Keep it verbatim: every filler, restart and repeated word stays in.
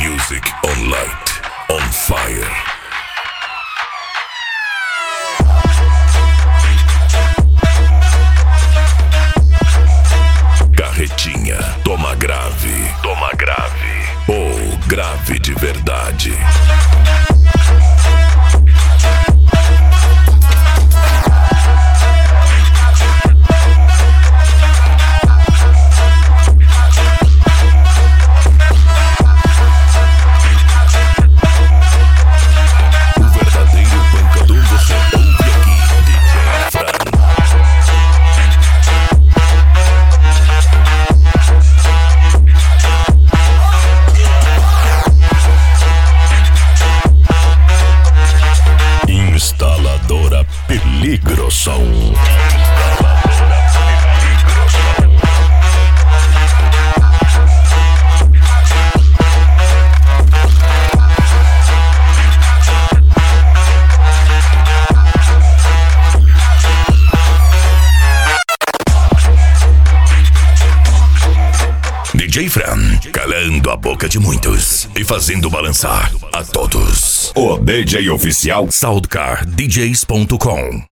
Music on light, on fire. Carretinha, toma grave, toma grave. Ou grave de verdade. Instaladora Peligroson. D J Fran, calando a boca de muitos e fazendo balançar a todos. O D J oficial Soundcar D Js ponto com.